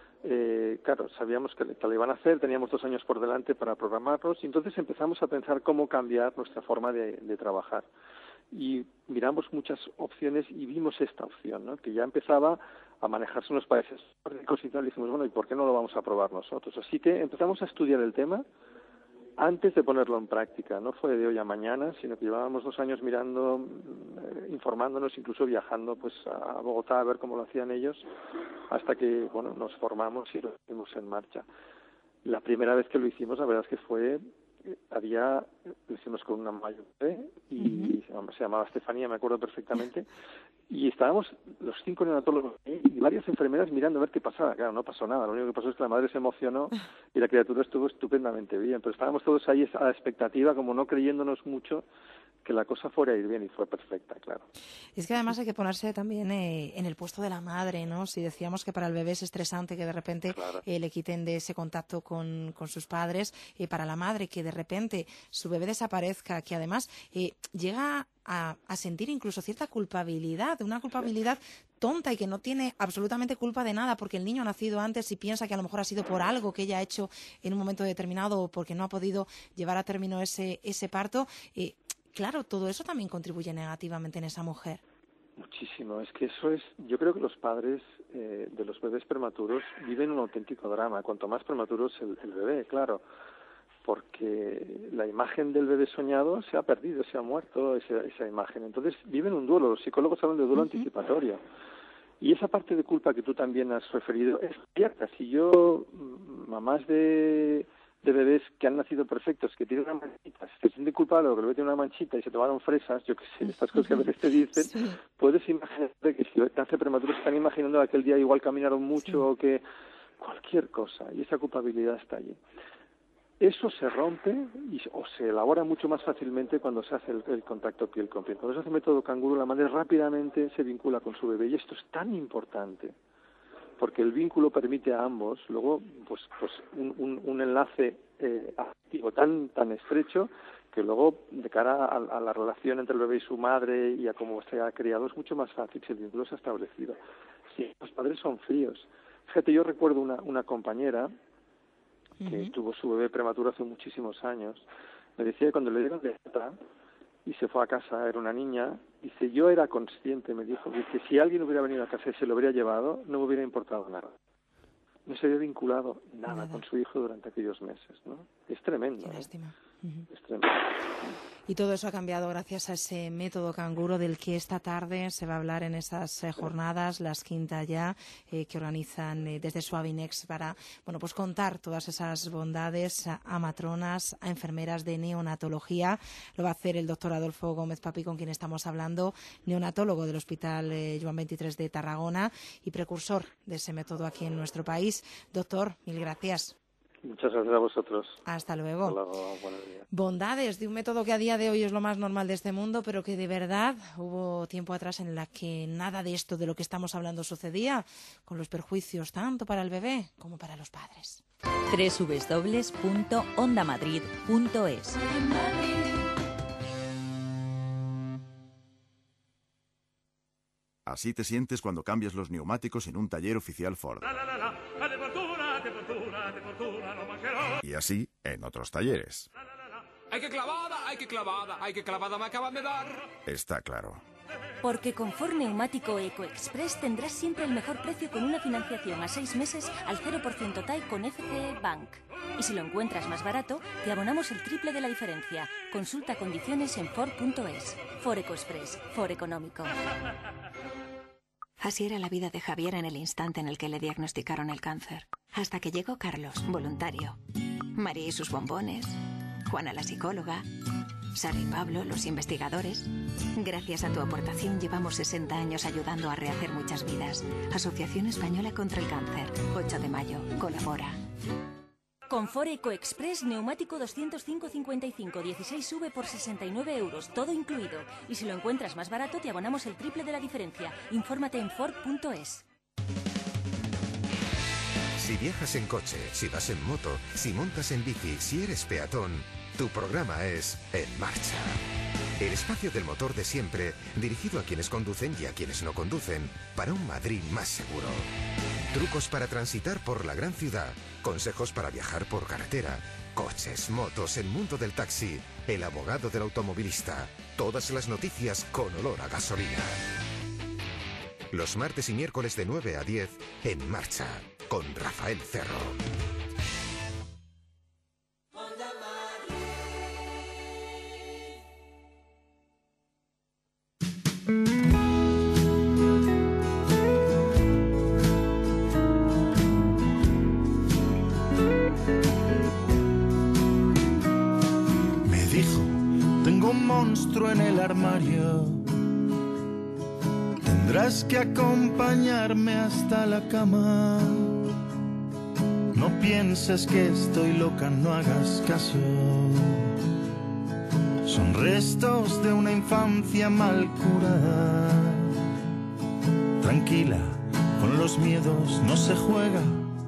claro, sabíamos que lo iban a hacer, teníamos 2 años por delante para programarlos, y entonces empezamos a pensar cómo cambiar nuestra forma de trabajar. Y miramos muchas opciones y vimos esta opción, ¿no? Que ya empezaba a manejarse en los países nórdicos y tal, y dijimos, bueno, ¿y por qué no lo vamos a probar nosotros? Así que empezamos a estudiar el tema antes de ponerlo en práctica. No fue de hoy a mañana, sino que llevábamos 2 años mirando, informándonos, incluso viajando pues a Bogotá a ver cómo lo hacían ellos, hasta que bueno nos formamos y lo pusimos en marcha. La primera vez que lo hicimos, la verdad es que lo hicimos con una mayor y se llamaba Estefanía, me acuerdo perfectamente, y estábamos los 5 neonatólogos y varias enfermeras mirando a ver qué pasaba. Claro, no pasó nada, lo único que pasó es que la madre se emocionó y la criatura estuvo estupendamente bien, pero estábamos todos ahí a la expectativa, como no creyéndonos mucho que la cosa fuera a ir bien, y fue perfecta, claro. Es que además hay que ponerse también en el puesto de la madre, ¿no? Si decíamos que para el bebé es estresante que de repente le quiten de ese contacto con sus padres, para la madre que de repente su bebé desaparezca, que además llega a sentir incluso cierta culpabilidad, una culpabilidad tonta y que no tiene absolutamente culpa de nada, porque el niño ha nacido antes y piensa que a lo mejor ha sido por algo que ella ha hecho en un momento determinado o porque no ha podido llevar a término ese parto. Claro, todo eso también contribuye negativamente en esa mujer. Muchísimo. Es que eso es... Yo creo que los padres de los bebés prematuros viven un auténtico drama. Cuanto más prematuro es el bebé, claro. Porque la imagen del bebé soñado se ha perdido, se ha muerto esa imagen. Entonces viven un duelo. Los psicólogos hablan de duelo anticipatorio. Y esa parte de culpa que tú también has referido es cierta. Si mamás de bebés que han nacido perfectos, que tienen una manchita, si te sientes culpable o que el bebé tiene una manchita y se tomaron fresas, yo qué sé, estas cosas que a veces te dicen, puedes imaginarte que si te hace prematuro se están imaginando que aquel día igual caminaron mucho o que cualquier cosa, y esa culpabilidad está allí. Eso se rompe o se elabora mucho más fácilmente cuando se hace el contacto piel con piel. Cuando se hace el método canguro, la madre rápidamente se vincula con su bebé, y esto es tan importante, porque el vínculo permite a ambos luego pues un enlace afectivo tan estrecho que luego de cara a la relación entre el bebé y su madre y a cómo se ha criado es mucho más fácil si el vínculo se ha establecido. Si los padres son fríos. Fíjate, yo recuerdo una compañera que tuvo su bebé prematuro hace muchísimos años, me decía que cuando le dieron de alta y se fue a casa, era una niña, dice, yo era consciente, me dijo, que si alguien hubiera venido a casa y se lo hubiera llevado, no me hubiera importado nada. No se había vinculado nada con su hijo durante aquellos meses, ¿no? Es tremendo. Qué lástima. Es tremendo. Y todo eso ha cambiado gracias a ese método canguro del que esta tarde se va a hablar en esas jornadas, las quinta ya, que organizan desde Suavinex para, bueno, pues contar todas esas bondades a matronas, a enfermeras de neonatología. Lo va a hacer el doctor Adolfo Gómez Papi, con quien estamos hablando, neonatólogo del Hospital Joan 23 de Tarragona y precursor de ese método aquí en nuestro país. Doctor, mil gracias. Muchas gracias a vosotros. Hasta luego. Hasta luego. Buenos días. Bondades de un método que a día de hoy es lo más normal de este mundo, pero que de verdad hubo tiempo atrás en la que nada de esto de lo que estamos hablando sucedía, con los perjuicios tanto para el bebé como para los padres. www.ondamadrid.es. Así te sientes cuando cambias los neumáticos en un taller oficial Ford. Y así en otros talleres. ¡Ay, qué clavada! ¡Ay, qué clavada! ¡Ay, qué clavada me acaban de dar! Está claro. Porque con Ford Neumático EcoExpress tendrás siempre el mejor precio con una financiación a 6 meses al 0% TAE con FCE Bank. Y si lo encuentras más barato, te abonamos el triple de la diferencia. Consulta condiciones en Ford.es. Ford EcoExpress. Ford económico. Así era la vida de Javier en el instante en el que le diagnosticaron el cáncer. Hasta que llegó Carlos, voluntario. María y sus bombones. Juana, la psicóloga. Sara y Pablo, los investigadores. Gracias a tu aportación llevamos 60 años ayudando a rehacer muchas vidas. Asociación Española contra el Cáncer. 8 de mayo. Colabora. Con Ford EcoExpress, neumático 205-55, 16V por 69 euros, todo incluido. Y si lo encuentras más barato, te abonamos el triple de la diferencia. Infórmate en Ford.es. Si viajas en coche, si vas en moto, si montas en bici, si eres peatón, tu programa es En Marcha. El espacio del motor de siempre, dirigido a quienes conducen y a quienes no conducen, para un Madrid más seguro. Trucos para transitar por la gran ciudad, consejos para viajar por carretera, coches, motos, el mundo del taxi, el abogado del automovilista, todas las noticias con olor a gasolina. Los martes y miércoles de 9 a 10, En Marcha, con Rafael Cerro. En el armario tendrás que acompañarme hasta la cama. No pienses que estoy loca, no hagas caso. Son restos de una infancia mal curada. Tranquila, con los miedos no se juega.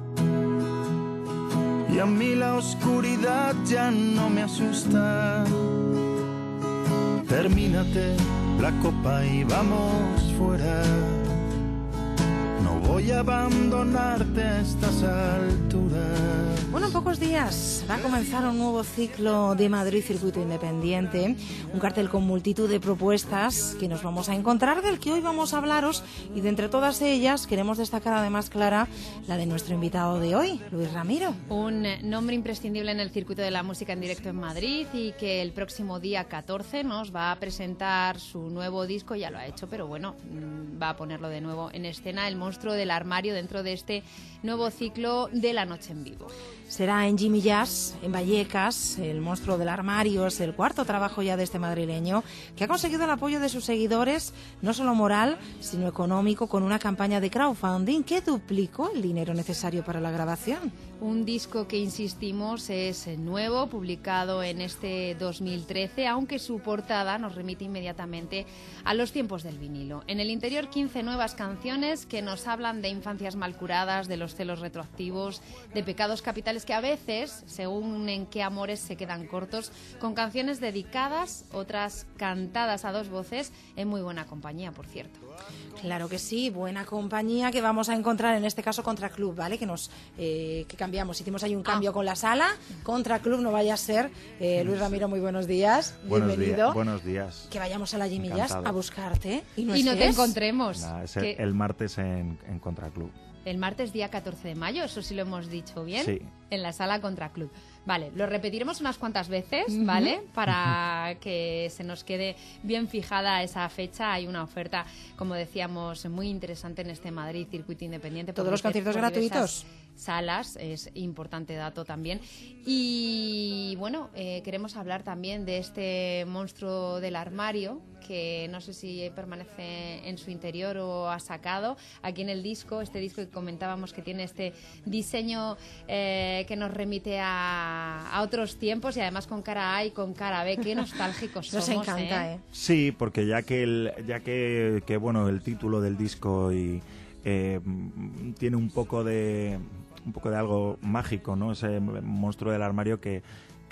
Y a mí la oscuridad ya no me asusta. Termínate la copa y vamos fuera. No voy a abandonarte a estas alturas. Bueno, en pocos días va a comenzar un nuevo ciclo de Madrid Circuito Independiente, un cartel con multitud de propuestas que nos vamos a encontrar, del que hoy vamos a hablaros, y de entre todas ellas queremos destacar además, Clara, la de nuestro invitado de hoy, Luis Ramiro. Un nombre imprescindible en el circuito de la música en directo en Madrid, y que el próximo día 14 nos va a presentar su nuevo disco. Ya lo ha hecho, pero bueno, va a ponerlo de nuevo en escena, El monstruo del armario, dentro de este nuevo ciclo de La noche en vivo. Será en Jimmy Jazz, en Vallecas. El monstruo del armario es el cuarto trabajo ya de este madrileño, que ha conseguido el apoyo de sus seguidores, no solo moral, sino económico, con una campaña de crowdfunding que duplicó el dinero necesario para la grabación. Un disco que, insistimos, es nuevo, publicado en este 2013, aunque su portada nos remite inmediatamente a los tiempos del vinilo. En el interior, 15 nuevas canciones que nos nos hablan de infancias mal curadas, de los celos retroactivos, de pecados capitales que a veces, según en qué amores, se quedan cortos, con canciones dedicadas, otras cantadas a 2 voces, en muy buena compañía, por cierto. Claro que sí, buena compañía que vamos a encontrar en este caso Contra Club, ¿vale? Que cambiamos, hicimos ahí un cambio con la sala. Contra Club, no vaya a ser. Luis Ramiro, muy buenos días. Bienvenido. Buenos días. Que vayamos a la Jimmy Jazz a buscarte. Y no te encontremos. Es el martes en Contra Club. El martes día 14 de mayo, eso sí lo hemos dicho bien, sí. En la sala Contra Club. Vale, lo repetiremos unas cuantas veces, ¿vale? Para que se nos quede bien fijada esa fecha. Hay una oferta, como decíamos, muy interesante en este Madrid Circuito Independiente. Todos los conciertos gratuitos. Salas, es importante dato también. Y bueno, queremos hablar también de este monstruo del armario, que no sé si permanece en su interior o ha sacado aquí en el disco, este disco que comentábamos que tiene este diseño que nos remite a otros tiempos y además con cara A y con cara B. Qué nostálgicos somos. Nos encanta, Sí, porque ya que bueno, el título del disco tiene un poco de algo mágico, ¿no? Ese monstruo del armario que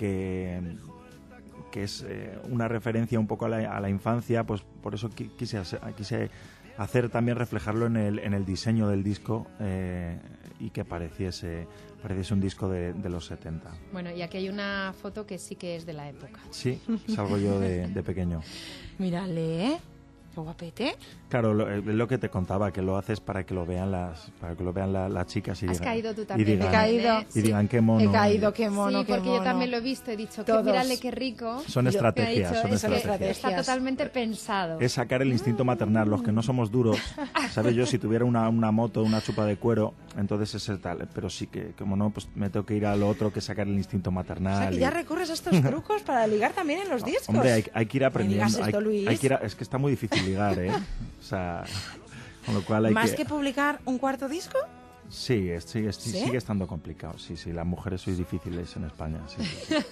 es una referencia un poco a la infancia, pues por eso quise hacer también reflejarlo en el diseño del disco y que pareciese un disco de los 70. Bueno, y aquí hay una foto que sí que es de la época. Sí, salgo yo de pequeño. Mírale, qué guapete. Claro, lo que te contaba, que lo haces para que lo vean las chicas y Has digan, caído tú también. y digan qué mono. He caído, qué mono, sí, qué porque mono. yo también lo he visto, he dicho, Todos. mírale qué rico. Son estrategias, son estrategias. Está totalmente pensado. Es sacar el instinto maternal, los que no somos duros. ¿Sabes? Yo si tuviera una moto, una chupa de cuero, entonces es el tal. Pero sí que, como no, pues me tengo que ir a lo otro que sacar el instinto maternal. O sea, que ya recurres a estos trucos para ligar también en los discos. Hombre, hay que ir aprendiendo. No digas esto, Luis. Es que está muy difícil ligar, ¿eh? O sea, con lo cual ¿Más que publicar un cuarto disco? Sí, sigue estando complicado. Sí, las mujeres sois difíciles en España. Sí.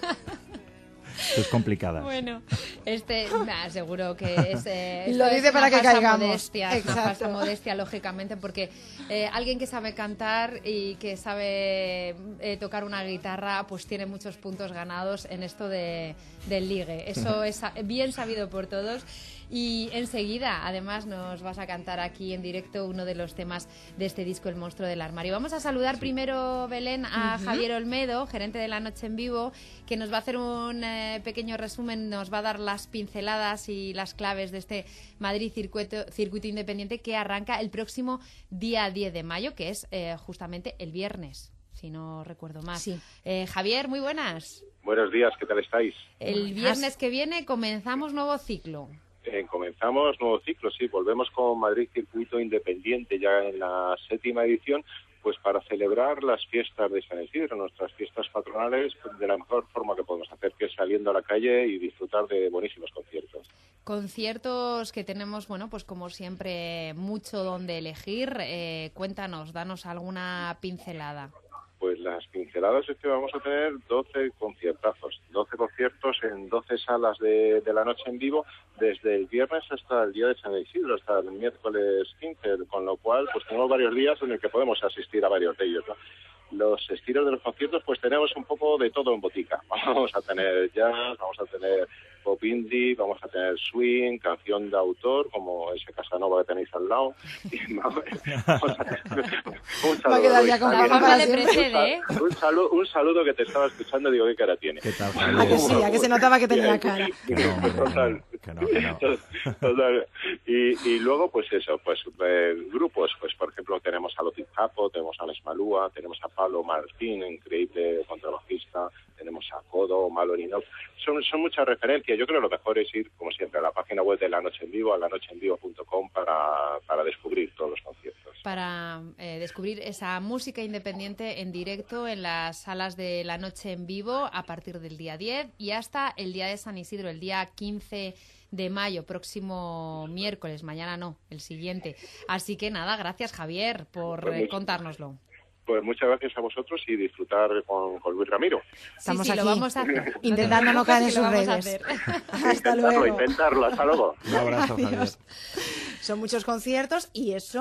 Es complicada. Bueno, me aseguro que es lo dice para que caigamos. Es una falsa modestia, lógicamente, porque alguien que sabe cantar y que sabe tocar una guitarra, pues tiene muchos puntos ganados en esto del ligue. Eso es bien sabido por todos. Y enseguida, además, nos vas a cantar aquí en directo uno de los temas de este disco, El monstruo del armario. Vamos a saludar primero, Belén, a Javier Olmedo, gerente de La Noche en Vivo, que nos va a hacer un pequeño resumen, nos va a dar las pinceladas y las claves de este Madrid Circuito Independiente que arranca el próximo día 10 de mayo, que es justamente el viernes, si no recuerdo mal. Sí. Javier, muy buenas. Buenos días, ¿qué tal estáis? El viernes que viene comenzamos nuevo ciclo. Comenzamos nuevo ciclo, sí, volvemos con Madrid Circuito Independiente ya en la 7ª edición, pues para celebrar las fiestas de San Isidro, nuestras fiestas patronales, de la mejor forma que podemos hacer, que es saliendo a la calle y disfrutar de buenísimos conciertos. Conciertos que tenemos, bueno, pues como siempre, mucho donde elegir. Cuéntanos, danos alguna pincelada. Pues las pinceladas es que vamos a tener 12 conciertazos, 12 conciertos en 12 salas de La Noche en Vivo, desde el viernes hasta el día de San Isidro, hasta el miércoles 15, con lo cual pues tenemos varios días en el que podemos asistir a varios de ellos, ¿no? Los estilos de los conciertos, pues tenemos un poco de todo en botica. Vamos a tener jazz, vamos a tener pop indie, vamos a tener swing, canción de autor, como ese Casanova que tenéis al lado. Un saludo que te estaba escuchando, digo, ¿qué cara tiene? ¿Qué tal, a que se notaba que tenía cara. Total. Y luego, pues eso, pues grupos, pues por ejemplo tenemos a Lotin Capo, tenemos a Les Malúa, tenemos a Pablo Martín, increíble contrabajista, tenemos a Codo, Malorinov. Son muchas referencias. Yo creo que lo mejor es ir, como siempre, a la página web de La Noche en Vivo, a lanocheenvivo.com, para descubrir todos los conciertos. Para descubrir esa música independiente en directo en las salas de La Noche en Vivo a partir del día 10 y hasta el día de San Isidro, el día 15 de mayo, próximo miércoles, mañana no, el siguiente. Así que nada, gracias Javier por contárnoslo. Pues muchas gracias a vosotros y disfrutar con Luis Ramiro. Estamos aquí lo vamos a hacer. Intentando no caer en sus redes. Hasta luego. Intentarlo, hasta luego. Un abrazo, Javier. Son muchos conciertos y eso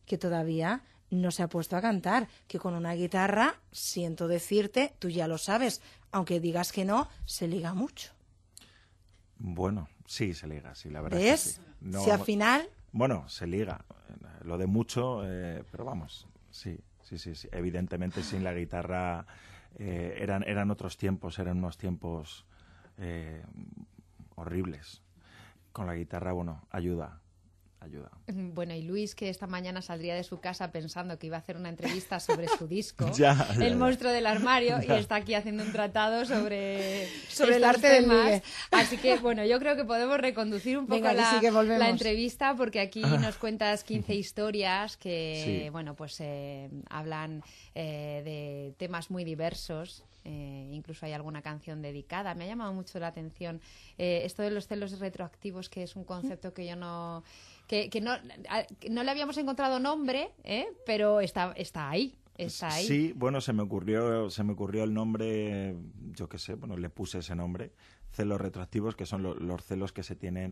que todavía no se ha puesto a cantar, que con una guitarra, siento decirte, tú ya lo sabes, aunque digas que no, se liga mucho. Bueno, sí, se liga, sí, la verdad. ¿Ves? Es que sí. No, si al final... Bueno, se liga, lo de mucho, pero vamos, sí. Evidentemente sin la guitarra eran otros tiempos, eran unos tiempos horribles. Con la guitarra, bueno, ayuda. Bueno, y Luis, que esta mañana saldría de su casa pensando que iba a hacer una entrevista sobre su disco, ya. El monstruo del armario, y está aquí haciendo un tratado sobre el arte del ligue. Así que, bueno, yo creo que podemos reconducir un poco la entrevista, porque aquí nos cuentas 15 historias que, bueno, pues hablan de temas muy diversos. Incluso hay alguna canción dedicada. Me ha llamado mucho la atención esto de los celos retroactivos, que es un concepto que yo no le habíamos encontrado nombre, pero está ahí. Sí, bueno, se me ocurrió el nombre, yo qué sé, bueno, le puse ese nombre, celos retroactivos, que son los celos que se tienen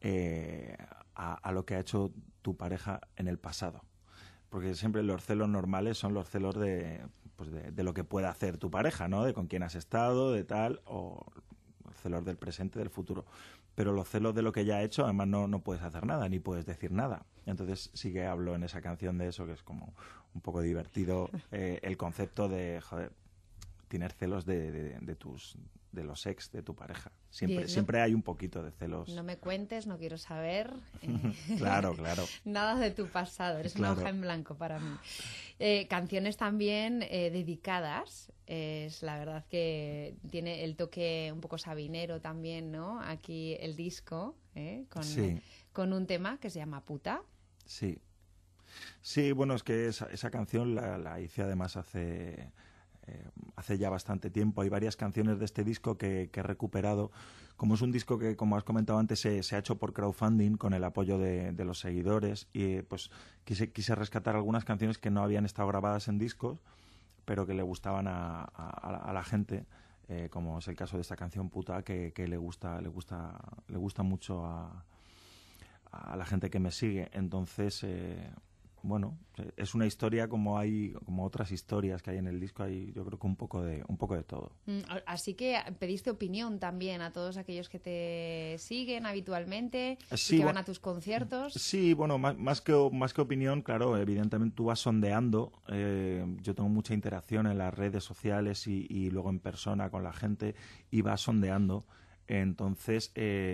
a lo que ha hecho tu pareja en el pasado. Porque siempre los celos normales son los celos de lo que pueda hacer tu pareja, ¿no? De con quién has estado, de tal, o celos del presente, del futuro. Pero los celos de lo que ya ha hecho, además no puedes hacer nada, ni puedes decir nada. Entonces sí que hablo en esa canción de eso, que es como un poco divertido, el concepto de, joder, tener celos de los ex de tu pareja. Siempre hay un poquito de celos. No me cuentes, no quiero saber. Claro. Nada de tu pasado, eres una hoja en blanco para mí. Canciones también dedicadas. Es la verdad que tiene el toque un poco sabinero también, ¿no? Aquí el disco, con un tema que se llama Puta. Sí. Sí, bueno, es que esa canción la hice además hace ya bastante tiempo. Hay varias canciones de este disco que he recuperado. Como es un disco que, como has comentado antes, se ha hecho por crowdfunding con el apoyo de los seguidores, y pues quise rescatar algunas canciones que no habían estado grabadas en discos, pero que le gustaban a la gente, como es el caso de esta canción Puta, que le gusta mucho a la gente que me sigue. Entonces, bueno, es una historia como otras historias que hay en el disco. Hay, yo creo que un poco de todo. Así que pediste opinión también a todos aquellos que te siguen habitualmente, sí, y que van a tus conciertos. Sí, bueno, más que opinión, claro, evidentemente tú vas sondeando. Yo tengo mucha interacción en las redes sociales y luego en persona con la gente, y vas sondeando. Entonces,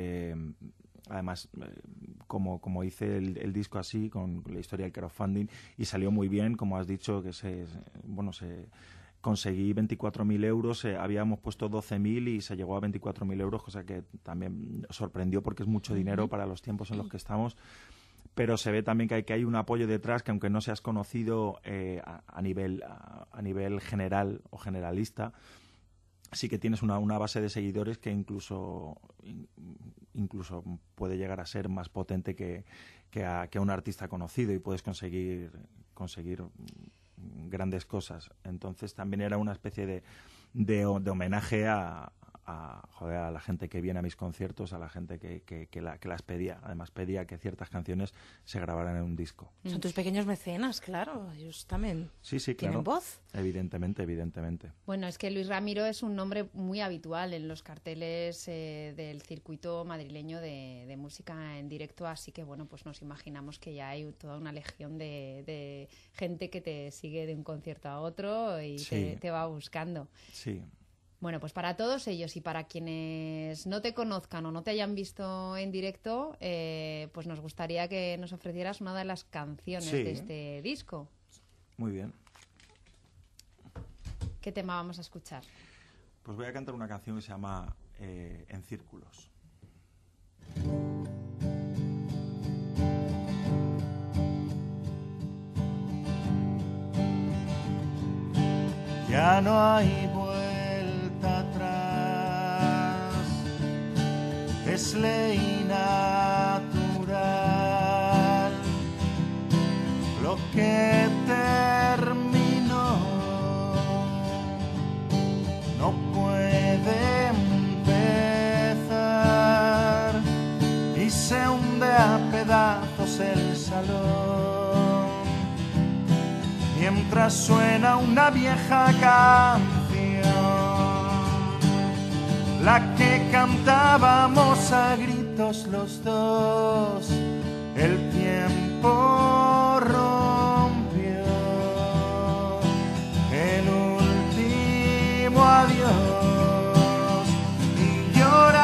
además, como hice el disco así, con la historia del crowdfunding, y salió muy bien, como has dicho, que conseguí 24.000 euros, habíamos puesto 12.000 y se llegó a 24.000 euros, cosa que también sorprendió porque es mucho dinero para los tiempos en los que estamos. Pero se ve también que hay un apoyo detrás, que aunque no seas conocido a nivel general o generalista, sí que tienes una base de seguidores que incluso puede llegar a ser más potente que a un artista conocido, y puedes conseguir grandes cosas. Entonces también era una especie de homenaje a la gente que viene a mis conciertos, a la gente que las pedía. Además pedía que ciertas canciones se grabaran en un disco. Son tus pequeños mecenas, claro, ellos también tienen voz. Evidentemente. Bueno, es que Luis Ramiro es un nombre muy habitual en los carteles del circuito madrileño de música en directo, así que bueno, pues nos imaginamos que ya hay toda una legión de gente que te sigue de un concierto a otro y te va buscando. Sí. Bueno, pues para todos ellos y para quienes no te conozcan o no te hayan visto en directo, pues nos gustaría que nos ofrecieras una de las canciones de este disco. Muy bien. ¿Qué tema vamos a escuchar? Pues voy a cantar una canción que se llama En Círculos. Ya no hay vuelta atrás, es ley natural. Lo que terminó no puede empezar y se hunde a pedazos el salón. mientras suena una vieja canción, la que cantábamos a gritos los dos. El tiempo rompió el último adiós, y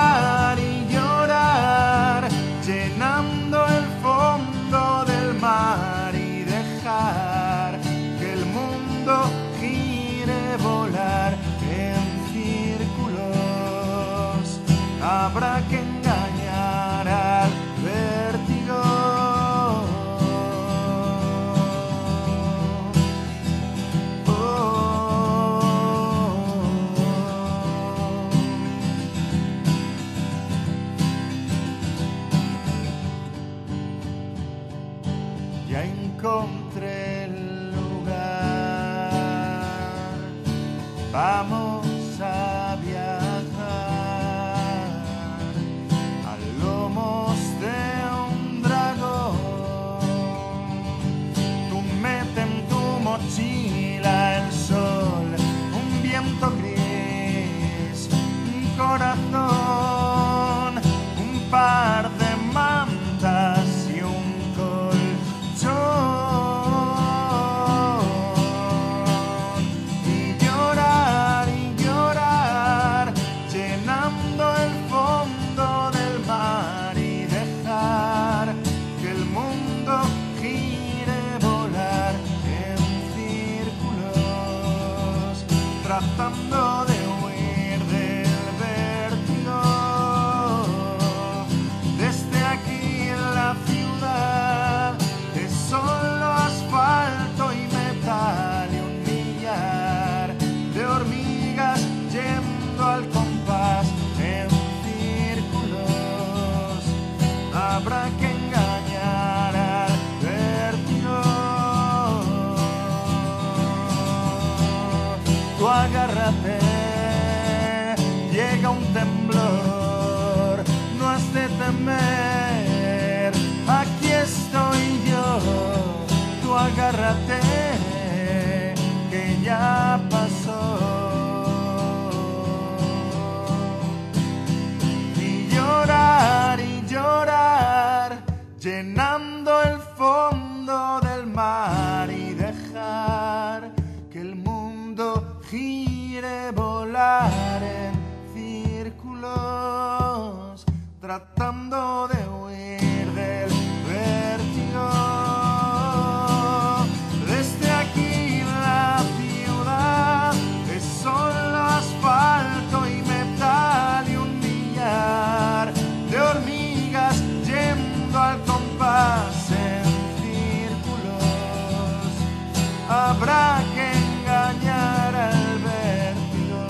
llorar, llenando el fondo del mar, y dejar que el mundo gire, volar en círculos. Habrá que engañar al vértigo. Ya encontré el lugar, vamos a viajar a lomos de un dragón. Tú mete en tu mochila el sol, un viento gris, un corazón, un par de mantas y un y llorar, llenando el fondo del mar, y dejar que el mundo gire, volar en círculos, tratando de huir del vértigo. Desde aquí en la ciudad es solo asfalto y metal, y un millar de hormigas yendo al compás en círculos. Habrá que engañar al vértigo. Tú agárrate, llega un temblor, no has de temer, aquí estoy yo. Tú agárrate, que ya pasó. Y llorar, llenando el fondo del mar, y dejar que el mundo gire, volar en círculos, tratando de huir del vértigo. Desde aquí la ciudad es solo asfalto y metal, y un millar de hormigas yendo al compás en círculos. Habrá que engañar al vértigo.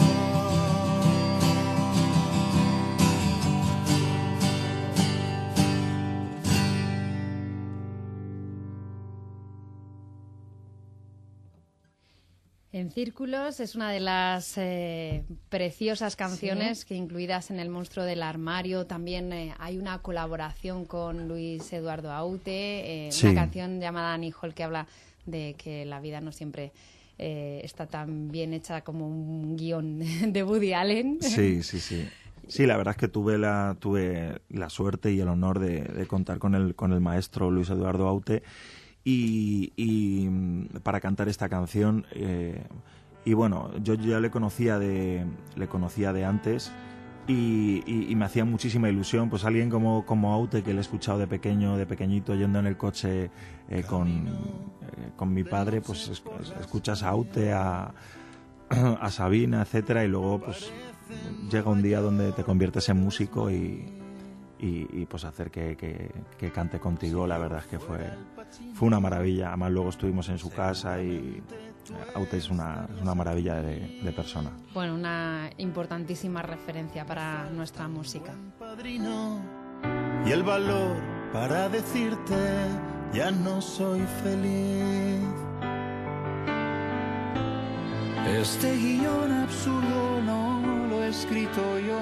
En Círculos es una de las preciosas canciones que incluidas en El monstruo del armario. También hay una colaboración con Luis Eduardo Aute, Sí. una canción llamada Annie Hall, que habla de que la vida no siempre está tan bien hecha como un guión de Woody Allen. Sí. Sí, la verdad es que tuve la suerte y el honor de contar con el maestro Luis Eduardo Aute y para cantar esta canción. Y bueno, yo ya le conocía de antes y me hacía muchísima ilusión, pues alguien como Aute, que le he escuchado de pequeñito yendo en el coche con mi padre, pues escuchas a Aute, a Sabina, etcétera, y luego pues llega un día donde te conviertes en músico y pues hacer que cante contigo, la verdad es que fue una maravilla. Además luego estuvimos en su casa y Aute es una maravilla de persona. Bueno, una importantísima referencia para nuestra música. Y el valor para decirte ya no soy feliz. Este guión absurdo no lo he escrito yo.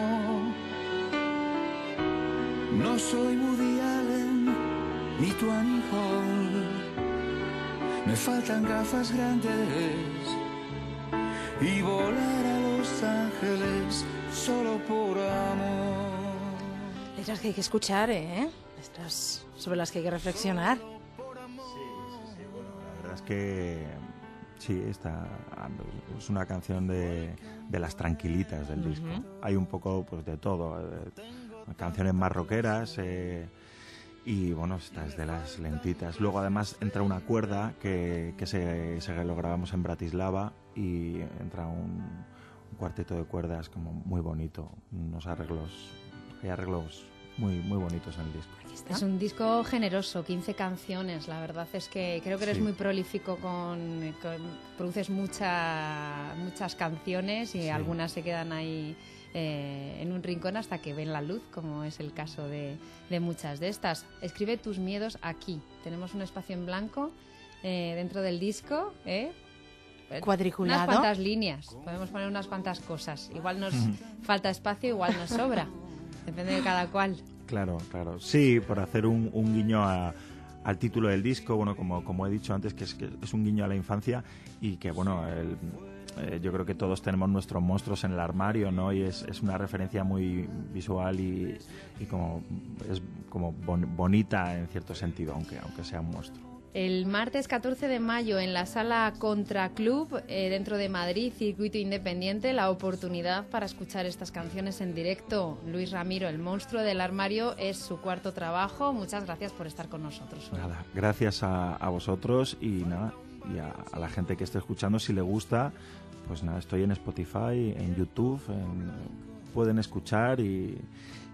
No soy Woody Allen ni tu Annie Hall. Me Me faltan gafas grandes y volar a Los Ángeles solo por amor. Letras que hay que escuchar, letras sobre las que hay que reflexionar. La verdad es que sí, es una canción de las tranquilitas del disco. Hay un poco pues de todo, canciones más rockeras y bueno, esta es de las lentitas. Luego además entra una cuerda que lo grabamos en Bratislava y entra un cuarteto de cuerdas como muy bonito, hay arreglos muy bonitos en el disco. Es un disco generoso, 15 canciones. La verdad es que creo que eres muy prolífico produces muchas canciones y algunas se quedan ahí en un rincón hasta que ven la luz, como es el caso de muchas de estas. Escribe tus miedos aquí. Tenemos un espacio en blanco dentro del disco, cuadriculado. Unas cuantas líneas, podemos poner unas cuantas cosas. Igual nos falta espacio, igual nos sobra. Depende de cada cual. Claro. Sí, por hacer un guiño al título del disco, bueno, como he dicho antes, que es un guiño a la infancia y que, bueno, yo creo que todos tenemos nuestros monstruos en el armario, ¿no? Y es una referencia muy visual y es como bonita en cierto sentido, aunque sea un monstruo. El martes 14 de mayo en la sala Contraclub, dentro de Madrid, Circuito Independiente, la oportunidad para escuchar estas canciones en directo. Luis Ramiro, El monstruo del armario, es su cuarto trabajo. Muchas gracias por estar con nosotros hoy. Nada, gracias a vosotros y a la gente que esté escuchando. Si le gusta, pues nada, estoy en Spotify, en YouTube, pueden escuchar y